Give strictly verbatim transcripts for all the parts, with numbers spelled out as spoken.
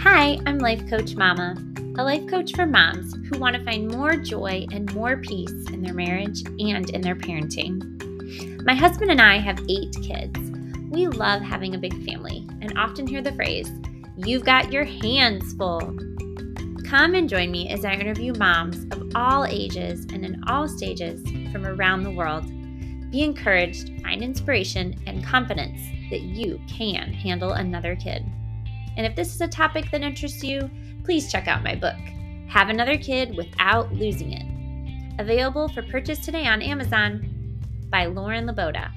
Hi, I'm Life Coach Mama, a life coach for moms who want to find more joy and more peace in their marriage and in their parenting. My husband and I have eight kids. We love having a big family and often hear the phrase, "You've got your hands full." Come and join me as I interview moms of all ages and in all stages from around the world. Be encouraged, find inspiration, and confidence that you can handle another kid. And if this is a topic that interests you, please check out my book, Have Another Kid Without Losing It. Available for purchase today on Amazon by Lauren Laboda.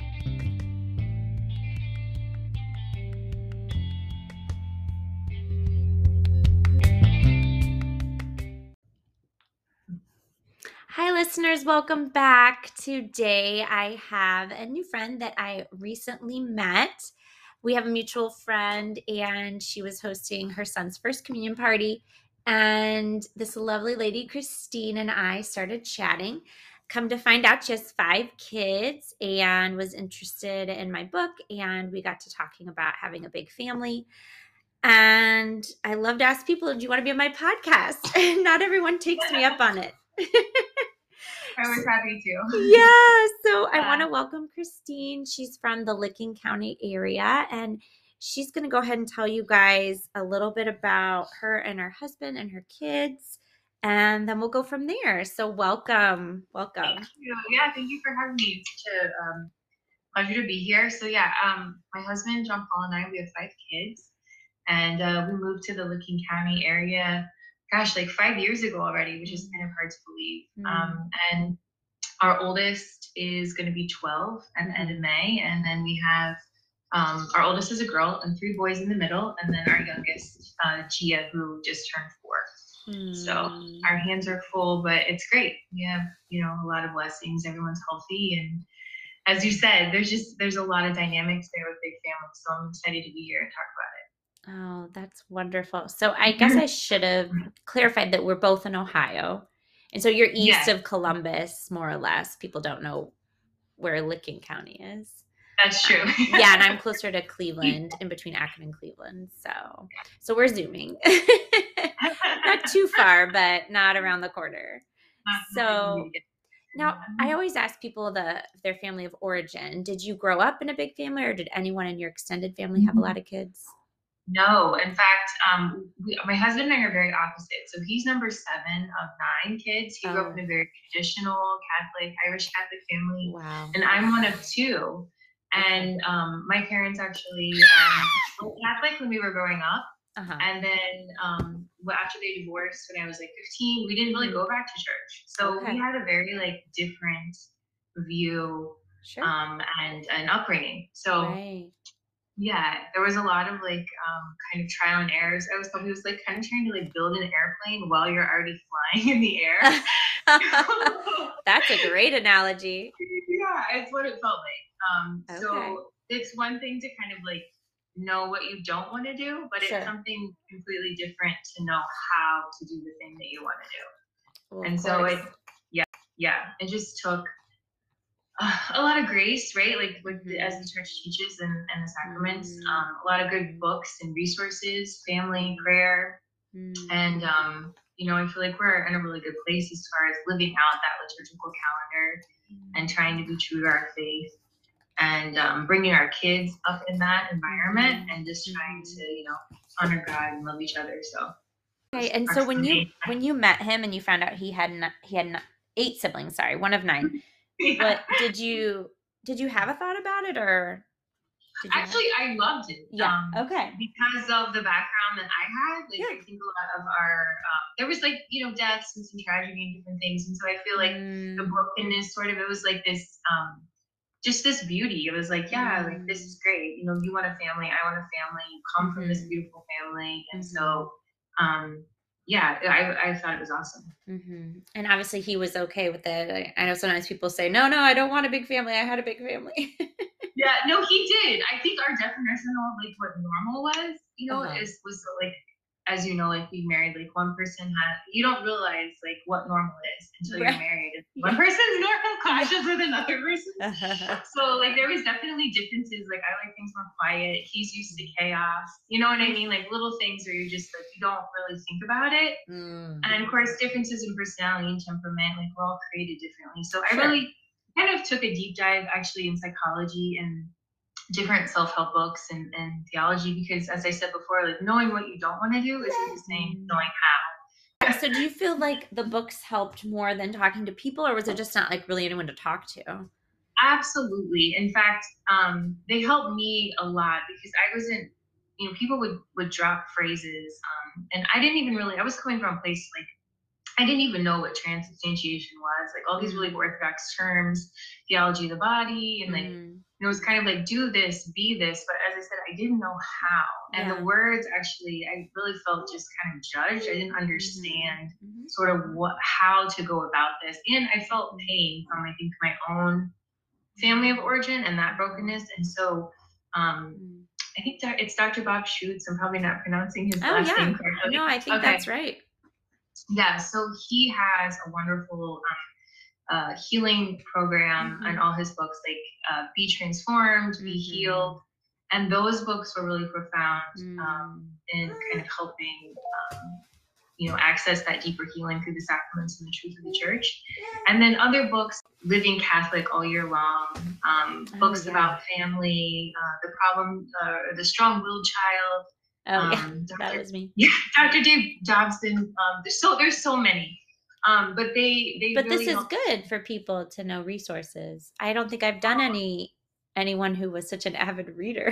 Hi, listeners. Welcome back. Today, I have a new friend that I recently met. We have a mutual friend, and she was hosting her son's first communion party. And this lovely lady, Christine, and I started chatting. Come to find out, she has five kids and was interested in my book. And we got to talking about having a big family. And I love to ask people, do you want to be on my podcast? And not everyone takes me up on it. I was happy to. Yeah, so I Yeah. want to welcome Christine. She's from the Licking County area, and she's going to go ahead and tell you guys a little bit about her and her husband and her kids, and then we'll go from there. So welcome, welcome. Thank you. Yeah, thank you for having me. It's such a um, pleasure to be here. So yeah, um, my husband, John Paul, and I, we have five kids, and uh, we moved to the Licking County area, gosh, like five years ago already, which is kind of hard to believe. Mm. Um, and our oldest is going to be twelve at the end of May, and then we have um, our oldest is a girl and three boys in the middle, and then our youngest, uh, Gia, who just turned four. Mm. So our hands are full, but it's great. We have, you know, a lot of blessings. Everyone's healthy, and as you said, there's just there's a lot of dynamics there with big families. So I'm excited to be here and talk about it. Oh, that's wonderful. So I guess I should have clarified that we're both in Ohio. And so you're east Yes. of Columbus, more or less. People don't know where Licking County is. That's true. Um, yeah, and I'm closer to Cleveland, in between Akron and Cleveland. So so we're zooming. Not too far, but not around the corner. So now I always ask people the their family of origin. Did you grow up in a big family, or did anyone in your extended family have a lot of kids? No, in fact, um, we, my husband and I are very opposite. So he's number seven of nine kids. He grew Oh. up in a very traditional Catholic, Irish Catholic family. Wow. And I'm one of two. And um, my parents actually um, were Catholic when we were growing up. Uh-huh. And then um, well, after they divorced when I was like fifteen, we didn't really go back to church. So Okay. we had a very like different view Sure. um, and an upbringing. So Right. yeah, there was a lot of like um, kind of trial and errors. I was probably was like kind of trying to like build an airplane while you're already flying in the air. That's a great analogy. Yeah, it's what it felt like. Um, Okay. So it's one thing to kind of like know what you don't want to do, but Sure. it's something completely different to know how to do the thing that you want to do. Well, and of so course. it, yeah, yeah, it just took uh, a lot of grace, right? Like with the, as the church teaches and, and the sacraments, Mm. um, a lot of good books and resources, family, prayer, Mm. and um, you know, I feel like we're in a really good place as far as living out that liturgical calendar and trying to be true to our faith, and um, bringing our kids up in that environment, and just trying to, you know, honor God and love each other. So. Okay, and so when you when you met him and you found out he had n- he had n- eight siblings, sorry, one of nine. Yeah. What did you did you have a thought about it, or did you Actually, I loved it. Yeah, Um, okay. Because of the background that I had, like Yeah. I think a lot of our um, there was like, you know, deaths and some tragedy and different things, and so I feel like the Mm. brokenness sort of, it was like this um just this beauty. It was like, yeah, like this is great. You know, you want a family, I want a family. You come from this Mhm. beautiful family, and Mhm. so um yeah, I I thought it was awesome. Mm-hmm. And obviously he was okay with it. I, I know sometimes people say, no, no, I don't want a big family. I had a big family. Yeah, no, he did. I think our definition of like what normal was, you know, Uh-huh. is was like as you know, like we married, like one person had, you don't realize like what normal is until Right. you're married. And Yeah. one person's normal clashes with another person. Uh-huh. So like there was definitely differences. Like I like things more quiet. He's used to chaos. You know what I mean? Like little things where you're just like you don't really think about it. Mm. And of course, differences in personality and temperament. Like we're all created differently. So I Sure. really kind of took a deep dive actually in psychology and different self-help books and, and theology because as I said before, like knowing what you don't want to do is the same knowing how. So do you feel like the books helped more than talking to people, or was it just not like really anyone to talk to? Absolutely. In fact, um, they helped me a lot because I wasn't, you know, people would would drop phrases, um, and I didn't even really. I was coming from a place like I didn't even know what transubstantiation was, like all these really orthodox terms, theology of the body, and like Mm. it was kind of like do this, be this. But as I said, I didn't know how, and Yeah. the words actually, I really felt just kind of judged. I didn't understand Mhm. sort of what how to go about this, and I felt pain from I think my own family of origin and that brokenness, and so. Um, Mm. I think that it's Doctor Bob Schutz. I'm probably not pronouncing his Oh last yeah. name correctly. No, I think Okay. that's right. Yeah, so he has a wonderful um, uh, healing program Mhm. and all his books, like uh, Be Transformed, Be Mhm. Healed. And those books were really profound Mm. um, in kind of helping, um, you know, access that deeper healing through the sacraments and the truth of the church. And then other books, Living Catholic All Year Long, um, Oh, books yeah. about family, uh, the problem, uh, the strong-willed child. Oh yeah, Um, that Doctor was me. Yeah, Doctor Dave Dobson. Um, there's so there's so many, um, but they they But really this is help. good for people to know resources. I don't think I've done any anyone who was such an avid reader.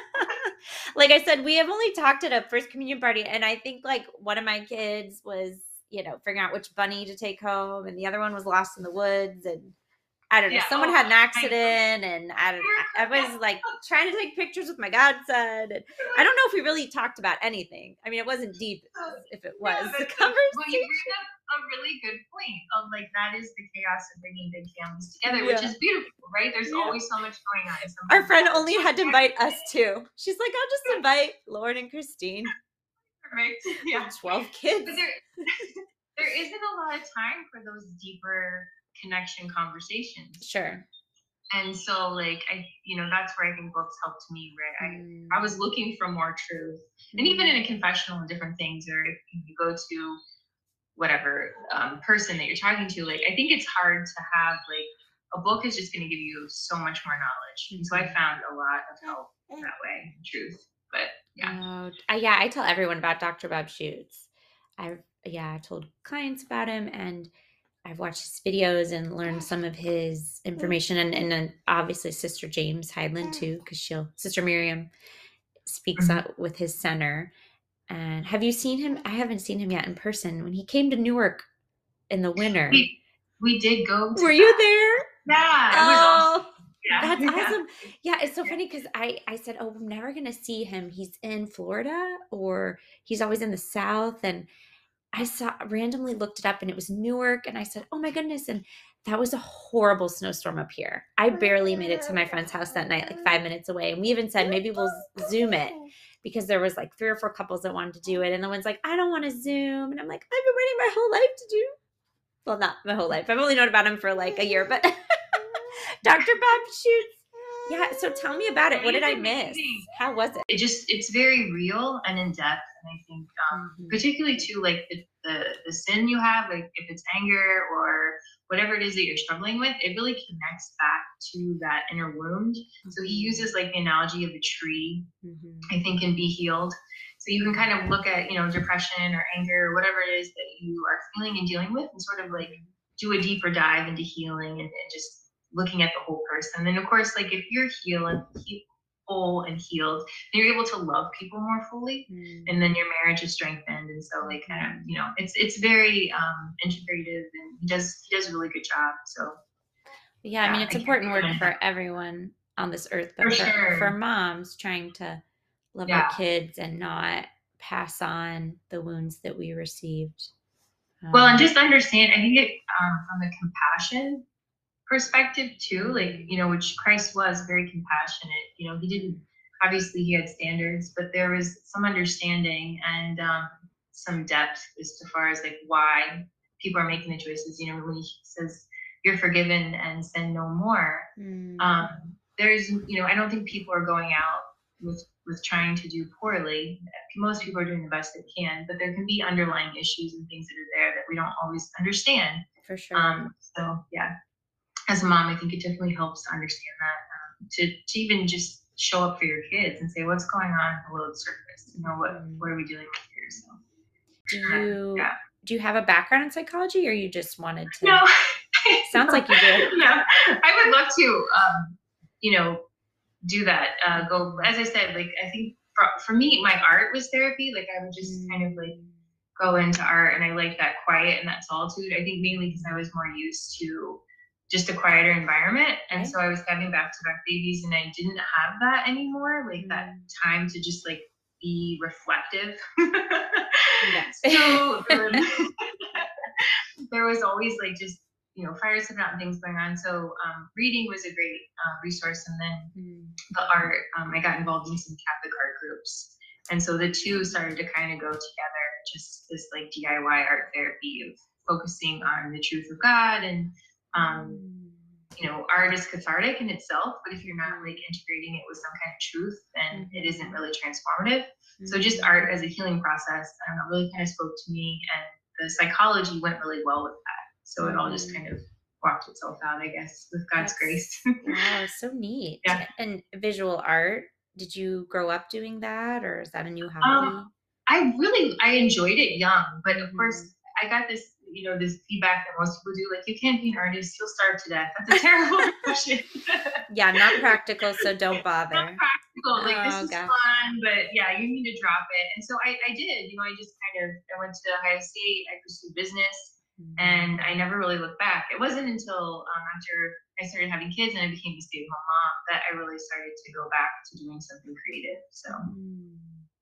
Like I said, we have only talked at a first communion party, and I think like one of my kids was, you know, figuring out which bunny to take home, and the other one was lost in the woods, and I don't know. Yeah, Someone oh, had an I- accident, and I don't. I was like trying to take pictures with my godson, and I don't know if we really talked about anything. I mean, it wasn't deep. If it was Yeah, the but the- conversation. well, you bring up a really good point of like that is the chaos of bringing big families together, which Yeah. is beautiful, right? There's Yeah. always so much going on. Our friend only had to invite us two. She's like, I'll just invite Lauren and Christine. Perfect. Yeah. Twelve kids. But there, there isn't a lot of time for those deeper connection conversations. Sure. And so, like, I, you know, that's where I think books helped me, right? I, Mm. I was looking for more truth. And even in a confessional and different things, or if you go to whatever um, person that you're talking to, like, I think it's hard to have, like, a book is just going to give you so much more knowledge. And so I found a lot of help that way, truth. But yeah. Oh, I- yeah, I tell everyone about Doctor Bob Schutz. I've, yeah, I told clients about him, and I've watched his videos and learned some of his information, and, and then obviously Sister James Heidland too, because she'll Sister Miriam speaks Mhm. out with his center. And have you seen him? I haven't seen him yet in person. When he came to Newark in the winter, We, we did go to were you that. there? Yeah, it was awesome. Oh, Yeah. that's Yeah. awesome. Yeah, it's so funny because I, I said, oh, I'm never going to see him. He's in Florida, or he's always in the South. And I saw randomly looked it up, and it was Newark. And I said, oh my goodness. And that was a horrible snowstorm up here. I barely made it to my friend's house that night, like five minutes away. And we even said, maybe we'll Zoom it, because there was like three or four couples that wanted to do it. And the one's like, I don't want to Zoom. And I'm like, I've been waiting my whole life to do. Well, not my whole life. I've only known about him for like a year, but Doctor Bob Schutz. Yeah, so tell me about it. What did I miss? How was it? It just, it's very real and in depth. And I think, um, Mhm. particularly too, like the, the, the sin you have, like if it's anger or whatever it is that you're struggling with, it really connects back to that inner wound. So he uses like the analogy of a tree, Mhm. I think, and Be Healed. So you can kind of look at, you know, depression or anger or whatever it is that you are feeling and dealing with, and sort of like do a deeper dive into healing and, and just looking at the whole person. And of course, like if you're healing, he, whole and healed, then you're able to love people more fully, Mm. and then your marriage is strengthened. And so, like, kind of, you know, it's it's very um, integrative, and he does he does a really good job. So Yeah, I mean, yeah, it's I important work recommend for that. everyone on this earth, but For for, sure. for moms trying to love Yeah. our kids and not pass on the wounds that we received. Well, and Um, just understand, I think it um, from a compassion perspective too, like, you know, which Christ was very compassionate. You know, he didn't, obviously he had standards, but there was some understanding. And um, some depth as far as like why people are making the choices. You know, when he says you're forgiven and sin no more, Mm. um, there's, you know, I don't think people are going out with with trying to do poorly. Most people are doing the best they can, but there can be underlying issues and things that are there that we don't always understand. For sure. Um, so yeah, as a mom, I think it definitely helps to understand that, um, to, to even just show up for your kids and say, what's going on below the surface? You know, what, Mm. what are we dealing with here? So, Do you, yeah. do you have a background in psychology, or you just wanted to? No. Sounds like you do. Yeah, I would love to, um, you know, do that. Uh, go, as I said, like, I think for, for me, my art was therapy. Like, I would just kind of like go into art, and I like that quiet and that solitude. I think mainly because I was more used to just a quieter environment. And Right. so I was having back to back babies, and I didn't have that anymore. Like, that time to just like be reflective. Yes. So um, there was always like just, you know, fires coming out and things going on. So um, reading was a great uh, resource. And then Mm. the art, um, I got involved in some Catholic art groups. And so the two started to kind of go together, just this like D I Y art therapy of focusing on the truth of God. And, um, you know, art is cathartic in itself, but if you're not like integrating it with some kind of truth, then Mm-hmm. it isn't really transformative. Mm-hmm. So just art as a healing process, I don't know, really kind of spoke to me, and the psychology went really well with that. So it all just kind of walked itself out, I guess, with God's That's, grace. Wow, so neat. Yeah. And visual art, did you grow up doing that, or is that a new hobby? Um, I really, I enjoyed it young, but of Mhm. course I got this, you know, this feedback that most people do, like, you can't be an artist, you'll starve to death. That's a terrible question. Yeah, not practical, so don't bother. Not practical. Like, Oh, this is gosh. fun, but yeah, you need to drop it. And so I, I did, you know, I just kind of, I went to Ohio State, I pursued business, Mhm. and I never really looked back. It wasn't until um, after I started having kids and I became a stay-at-home mom that I really started to go back to doing something creative. So, Mm.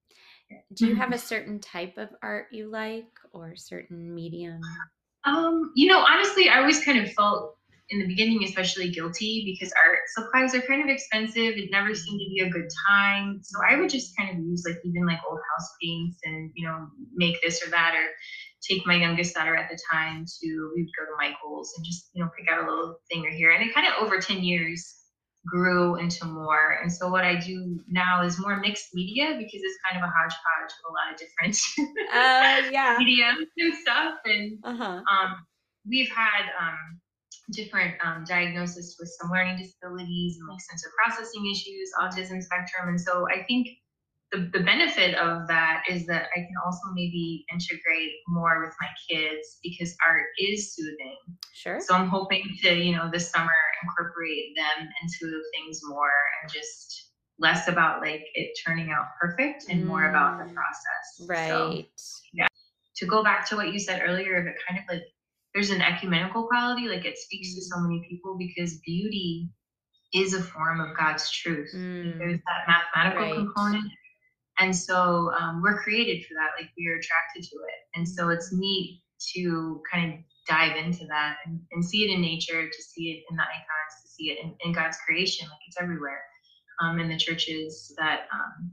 Do you have a certain type of art you like, or a certain medium? um, you know, honestly, I always kind of felt in the beginning, especially guilty, because art supplies are kind of expensive. It never seemed to be a good time. So I would just kind of use like even like old house paints and, you know, make this or that, or take my youngest daughter at the time to, we would go to Michael's and just, you know, pick out a little thing or here. And it kind of over ten years grew into more. And so what I do now is more mixed media, because it's kind of a hodgepodge of a lot of different Uh, yeah. mediums and stuff. And Uh-huh. um, we've had um, different um, diagnoses with some learning disabilities and like sensor processing issues, autism spectrum. And so I think the, the benefit of that is that I can also maybe integrate more with my kids, because art is soothing. Sure. So I'm hoping to, you know, this summer incorporate them into things more, and just less about like it turning out perfect and more about the process. Right. So, yeah. To go back to what you said earlier, of it kind of like there's an ecumenical quality, like it speaks to so many people, because beauty is a form of God's truth. Mm. Like there's that mathematical Right. component. And so um, we're created for that, like we are attracted to it. And so it's neat to kind of dive into that and, and see it in nature, to see it in the icons, to see it in, in God's creation, like it's everywhere. Um, in the churches, that um,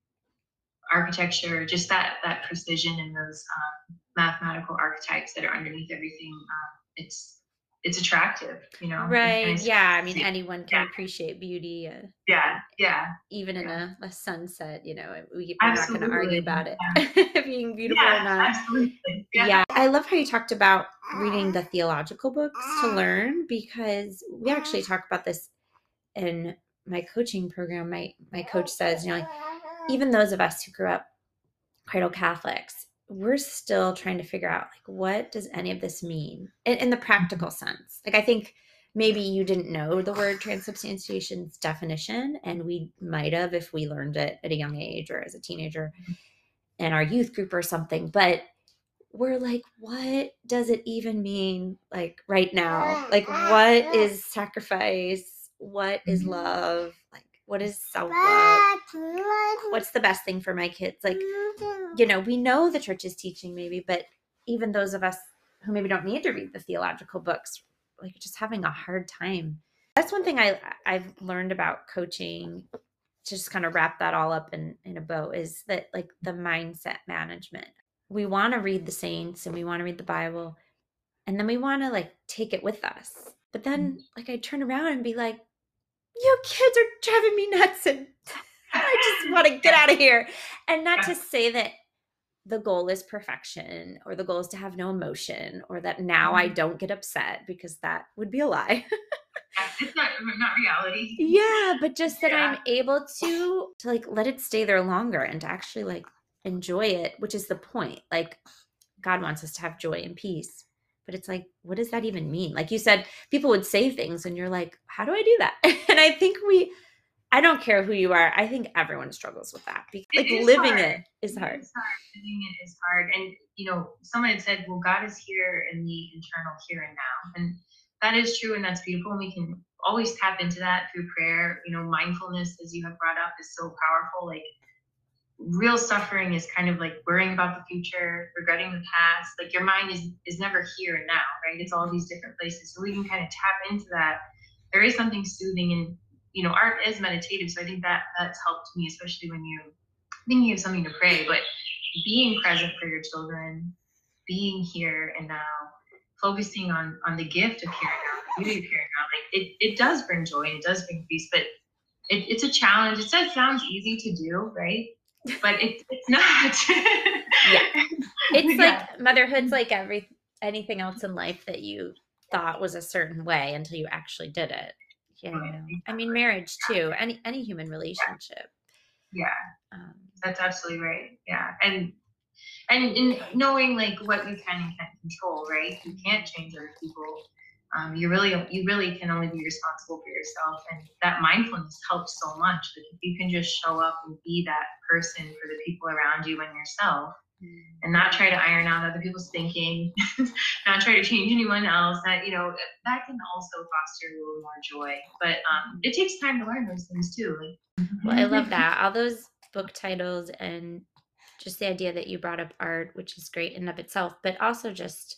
architecture, just that that precision and those um, mathematical archetypes that are underneath everything, um, it's it's attractive, you know. Right. And Yeah. I mean, anyone can yeah. appreciate beauty. Uh, Yeah, yeah. even in Yeah. a, a sunset, you know, we, we're not going to argue Absolutely. about it Yeah. being beautiful or Yeah, not. absolutely. Yeah. Yeah. I love how you talked about reading the theological books to learn, because we actually talk about this in my coaching program. My my coach says, you know, like, even those of us who grew up cradle Catholics, we're still trying to figure out, like, what does any of this mean in, in the practical sense? Like, I think maybe you didn't know the word transubstantiation's definition, and we might have if we learned it at a young age or as a teenager in our youth group or something. But we're like, what does it even mean, like, right now? Like, what is sacrifice? What is love? Like, what is self-love? What's the best thing for my kids? Like, you know, we know the church is teaching maybe, but even those of us who maybe don't need to read the theological books, like, just having a hard time. That's one thing I, I've learned about coaching, to just kind of wrap that all up in, in a bow, is that, like, the mindset management. we want to read the saints and we want to read the Bible, and then we want to like take it with us. But then like I turn around and be like, you kids are driving me nuts and I just want to get out of here. And not to say that the goal is perfection or the goal is to have no emotion or that now I don't get upset, because that would be a lie. It's not not reality. Yeah, but just that Yeah. I'm able to to like let it stay there longer and to actually like enjoy it, which is the point. Like God wants us to have joy and peace. But it's like, what does that even mean? Like you said, people would say things and you're like, how do I do that? And I think we I don't care who you are. I think everyone struggles with that. Because, like It is living hard. it is It hard. is hard. Living it is hard. And, you know, someone had said, well, God is here in the internal here and now. And that is true. And that's beautiful. And we can always tap into that through prayer. You know, mindfulness, as you have brought up, is so powerful. Like, real suffering is kind of like worrying about the future, regretting the past. Like, your mind is is never here and now, right? It's all these different places. So we can kind of tap into that. There is something soothing, and you know, art is meditative. So I think that that's helped me, especially when you're thinking of something to pray. But being present for your children, being here and now, focusing on on the gift of here and now, the beauty of here and now, like it it does bring joy and it does bring peace. But it, it's a challenge. It says sounds easy to do, right? But it, it's not. Yeah. It's Yeah. like motherhood's like every anything else in life that you thought was a certain way until you actually did it. You know? I mean, marriage too. Any any human relationship. Yeah, Um, that's absolutely right. Yeah, and and in knowing like what you can and can't control, right? You can't change other people. Um, you really you really can only be responsible for yourself, and that mindfulness helps so much. Like if you can just show up and be that person for the people around you and yourself, and not try to iron out other people's thinking, not try to change anyone else. That you know that can also foster a little more joy. But um, it takes time to learn those things too. Like, well, I love that. All those book titles and just the idea that you brought up art, which is great in and of itself, but also just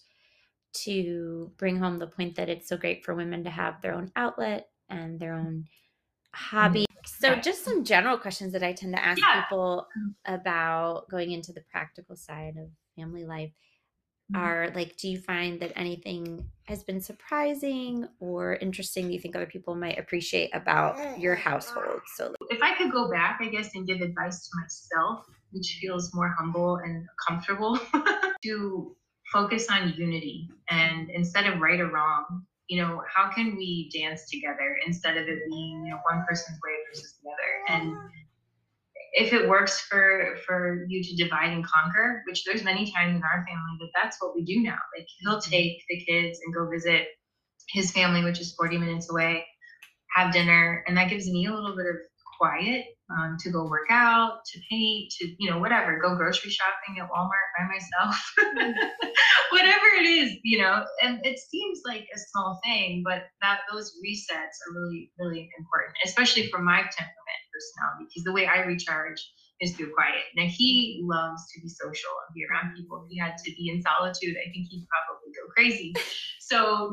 to bring home the point that it's so great for women to have their own outlet and their own hobby. So Yeah. just some general questions that I tend to ask Yeah. people about going into the practical side of family life Mhm. are like, do you find that anything has been surprising or interesting you think other people might appreciate about your household? So If I could go back, I guess, and give advice to myself, which feels more humble and comfortable, to focus on unity and instead of right or wrong, you know, how can we dance together instead of it being, you know, one person's way versus the other? And if it works for for you to divide and conquer, which there's many times in our family that that's what we do now. Like he'll take the kids and go visit his family, which is forty minutes away, have dinner, and that gives me a little bit of quiet um, to go work out, to paint, to you know whatever, go grocery shopping at Walmart by myself, whatever it is, you know. And it seems like a small thing, but that those resets are really really important, especially for my temperament personality, because the way I recharge is through quiet. Now he loves to be social and be around people. If he had to be in solitude, I think he'd probably go crazy. So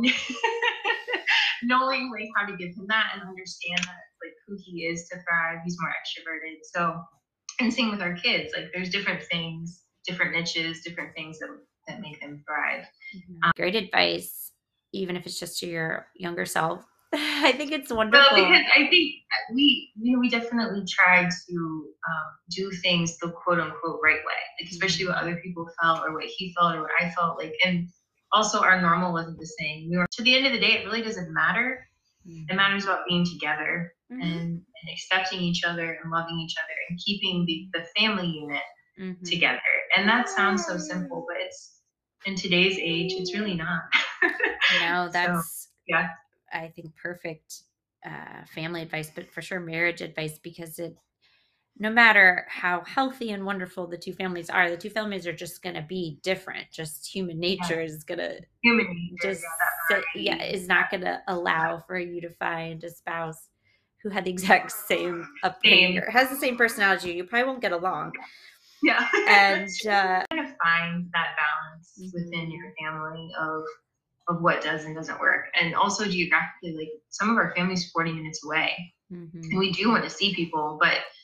knowing like how to give him that and understand that like who he is to thrive, he's more extroverted. So and same with our kids, like there's different things, different niches, different things that that make them thrive. um, great advice, even if it's just to your younger self. I think it's Well, wonderful. because I think we you know we definitely try to um, do things the quote unquote right way, like especially what other people felt or what he felt or what I felt like, and also our normal wasn't the same. We were to the end of the day, it really doesn't matter. It matters about being together Mhm. and, and accepting each other and loving each other and keeping the, the family unit Mhm. together. And that sounds so simple, but it's in today's age, it's really not. No, So, that's yeah. I think perfect uh, family advice, but for sure marriage advice, because it no matter how healthy and wonderful the two families are, the two families are just going to be different. Just human nature is going to Human nature, just yeah, that sit, variety. yeah, is not going to allow for you to find a spouse who had the exact same upbringing Same. or has the same personality. You probably won't get along. Yeah. And uh, kind of find that balance Mhm. within your family of of what does and doesn't work. And also geographically, like some of our family's forty minutes away. mhm. And we do want to see people, but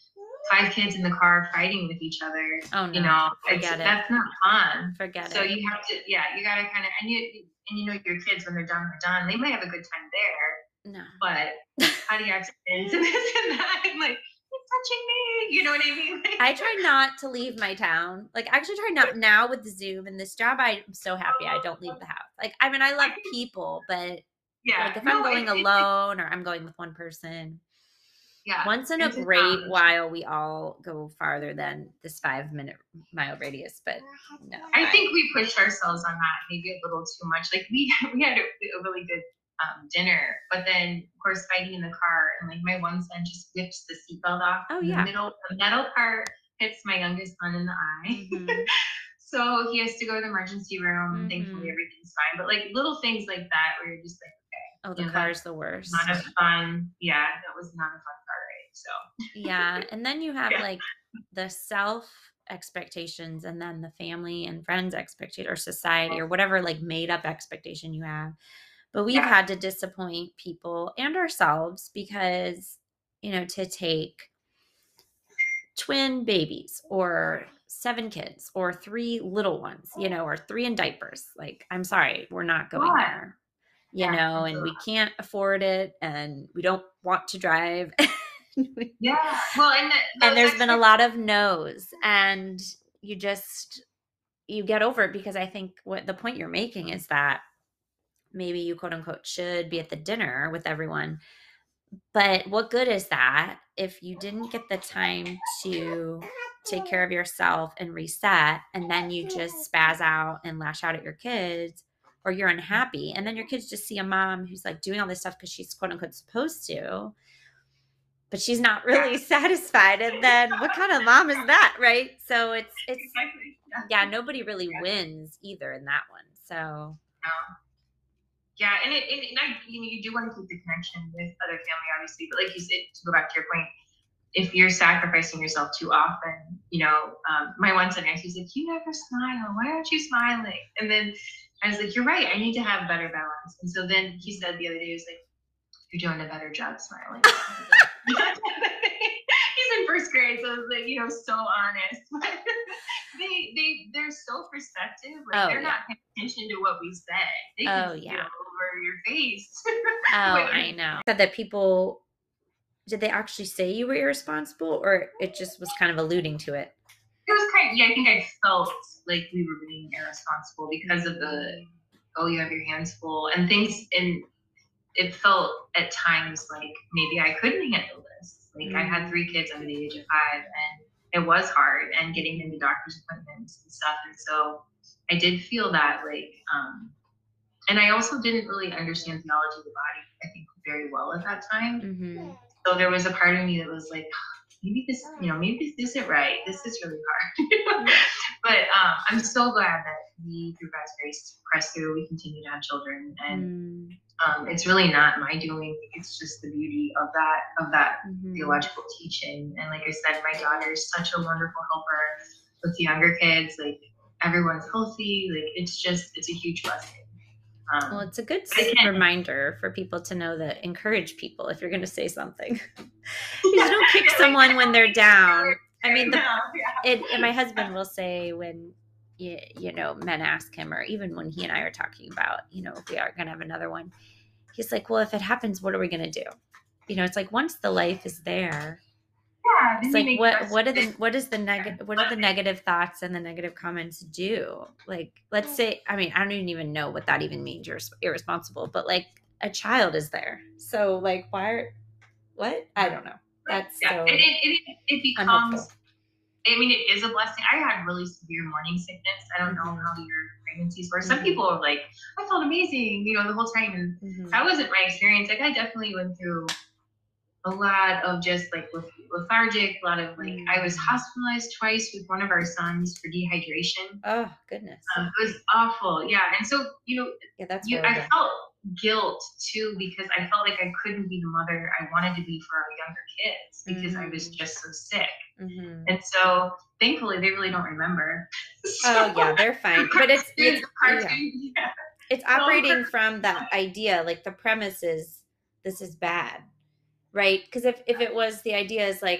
five kids in the car fighting with each other. Oh no, you know, it's, forget it. that's not fun. Forget so it. So you have to, yeah, you got to kind of, and you, and you know, your kids, when they're done, they're done. They might have a good time there. No. But cardiac accidents and this and that, and like, he's touching me. You know what I mean? Like, I try not to leave my town. Like, I actually try not now with the Zoom and this job. I'm so happy I don't leave the house. Like, I mean, I love people, but yeah, like if no, I'm going it, alone or I'm going with one person, yeah, once in a it's a great challenge. while, we all go farther than this five minute mile radius. But no, I think we pushed ourselves on that maybe a little too much. Like we we had a, a really good um, dinner, but then of course fighting in the car, and like my one son just whips the seatbelt off. Oh, in yeah. The middle, the metal part hits my youngest son in the eye. Mhm. So he has to go to the emergency room. Mhm. Thankfully everything's fine. But like little things like that where you're just like, Oh, the you know, car's that's the worst. not a fun. Yeah, that was not a fun car ride. So Yeah. And then you have Yeah. like the self expectations and then the family and friends expectation or society or whatever like made up expectation you have. But we've Yeah. had to disappoint people and ourselves because, you know, to take twin babies or seven kids or three little ones, you know, or three in diapers. Like, I'm sorry, we're not going What? there, you Yeah, know, and we absolutely. can't afford it and we don't want to drive. Yeah. Well, and the, And those there's been a expect- lot of no's, and you just, you get over it because I think what the point you're making is that maybe you quote unquote should be at the dinner with everyone. But what good is that if you didn't get the time to take care of yourself and reset, and then you just spaz out and lash out at your kids, or you're unhappy, and then your kids just see a mom who's like doing all this stuff because she's quote unquote supposed to, but she's not really satisfied. And then what kind of mom is that, right? So it's it's Exactly. Yeah. yeah, nobody really wins either in that one. So No. Yeah, and it, and, and I, you know, you do want to keep the connection with other family, obviously, but like you said, to go back to your point, if you're sacrificing yourself too often, you know, um, my one son, he's like, "You never smile. Why aren't you smiling?" And then I was like, "You're right. I need to have better balance." And so then he said the other day, he was like, "You're doing a better job smiling." He's in first grade, so it was like, you know, so honest. they they they're so perceptive. Like Oh, they're yeah. not paying attention to what we say. They can Oh, see yeah. it all over your face. Oh, When- I know. Said that people, did they actually say you were irresponsible, or it just was kind of alluding to it? It was kind of, yeah, I think I felt like we were being irresponsible because of the, oh, you have your hands full and things. And it felt at times like maybe I couldn't handle this. Like I had three kids under the age of five, and it was hard, and getting into doctor's appointments and stuff. And so I did feel that, like, um, and I also didn't really understand theology of the body, I think, very well at that time. Mm-hmm. So there was a part of me that was like, maybe this, you know, maybe this isn't right. This is really hard. But um, I'm so glad that we, through God's grace, press through. We continue to have children, and Mm-hmm. um, it's really not my doing. It's just the beauty of that of that Mm-hmm. theological teaching. And like I said, my daughter is such a wonderful helper with the younger kids. Like everyone's healthy. Like it's just it's a huge blessing. Um, Well, it's a good I can- reminder for people to know that encourage people if you're going to say something. You don't kick someone when they're down. I mean, the, No, yeah. it, and my husband will say when, you, you know, men ask him, or even when he and I are talking about, you know, if we are going to have another one, he's like, well, if it happens, what are we going to do? You know, it's like once the life is there, Yeah, it's then like you make what best what are the decisions. what is the negative what are the negative thoughts and the negative comments do? Like, let's say, I mean, I don't even know what that even means. You're irresponsible, but like a child is there, so like, why? Are, what? I don't know. That's yeah, so and it, it, it becomes. unhelpful. I mean, it is a blessing. I had really severe morning sickness. I don't know Mhm. how your pregnancies were. Some Mhm. people are like, I felt amazing, you know, the whole time. And Mhm. that wasn't my experience. Like, I definitely went through a lot of just like leth- lethargic, a lot of like, I was Mm. hospitalized twice with one of our sons for dehydration. Oh goodness. Um, it was awful. Yeah. And so, you know, Yeah, that's you, I horrible. felt guilt too, because I felt like I couldn't be the mother I wanted to be for our younger kids because I was Mhm. just so sick. Mhm. And so thankfully they really don't remember. Oh yeah, they're fine, but it's it's Cartoon, yeah. yeah. it's operating from that idea, like the premise is this is bad, right? Because if, if it was, the idea is like,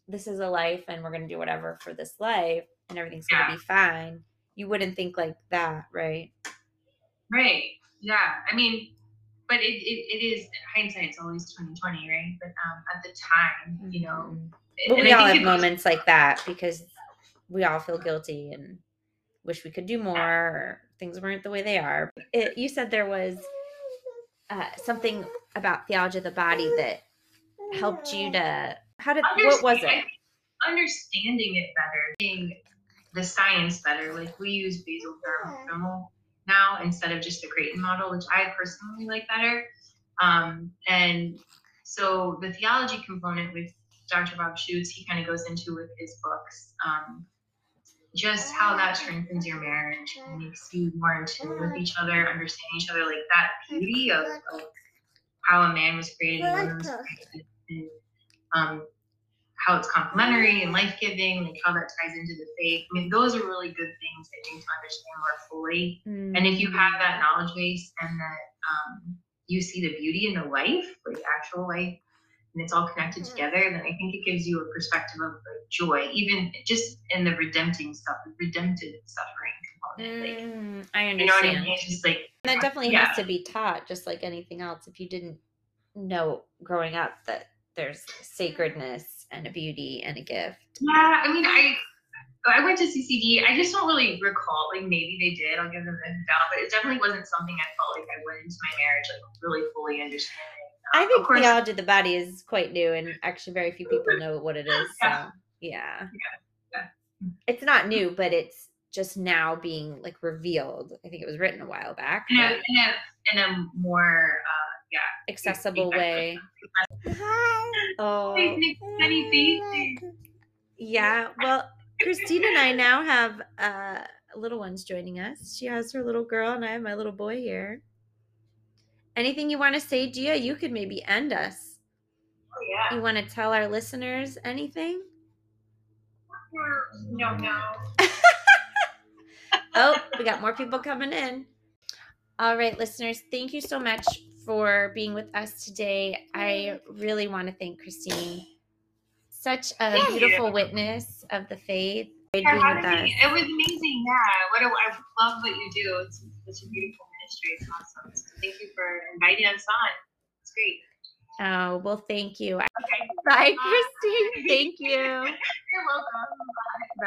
this is a life and we're going to do whatever for this life and everything's going to Yeah. be fine. You wouldn't think like that, right? Right. Yeah. I mean, but it, it, it is, hindsight's always twenty twenty, right? But um, at the time, you know. Mhm. But and we I all think have it goes- moments like that because we all feel guilty and wish we could do more or things weren't the way they are. It, you said there was uh, something about theology of the body that helped you to, how did, what was it? Understanding it better, seeing the science better. Like we use basal thermal now instead of just the Creighton model, which I personally like better. Um, and so the theology component with Doctor Bob Schutz, he kind of goes into with his books, um, just how that strengthens your marriage and makes you more in tune with each other, understand each other, like that beauty of, of how a man was created and a woman was created, and um, how it's complementary and life-giving, like how that ties into the faith. I mean, those are really good things, I think, to understand more fully. Mm. And if you have that knowledge base and that um, you see the beauty in the life, like actual life, and it's all connected together, then I think it gives you a perspective of like joy, even just in the redempting stuff, the redemptive suffering component. Like, mm, I understand. You know what I mean? It's just like, and that definitely yeah. has to be taught, just like anything else. If you didn't know growing up that there's sacredness and a beauty and a gift. Yeah, I mean, I I went to C C D. I just don't really recall. Like maybe they did. I'll give them a doubt, but it definitely wasn't something I felt like I went into my marriage like really fully understanding. I think course, theology of the body is quite new, and actually very few people know what it is. So Yeah. yeah, Yeah. Yeah. it's not new, but it's just now being like revealed. I think it was written a while back. In a, but in a, in a more uh, yeah accessible way. Oh, yeah. Well, Christine and I now have uh, little ones joining us. She has her little girl, and I have my little boy here. Anything you want to say, Gia? You could maybe end us. Oh, yeah. You want to tell our listeners anything? No, no. Oh, we got more people coming in. All right, listeners, thank you so much for being with us today. I really want to thank Christine. Such a Thank beautiful you. witness of the faith. Yeah, Being how with did us. you- it was amazing. Yeah, what a, I love what you do. It's such a beautiful ministry. It's awesome. So thank you for inviting us on. It's great. Oh, well, thank you. Okay. Bye, Christine. Thank you. You're welcome. Bye.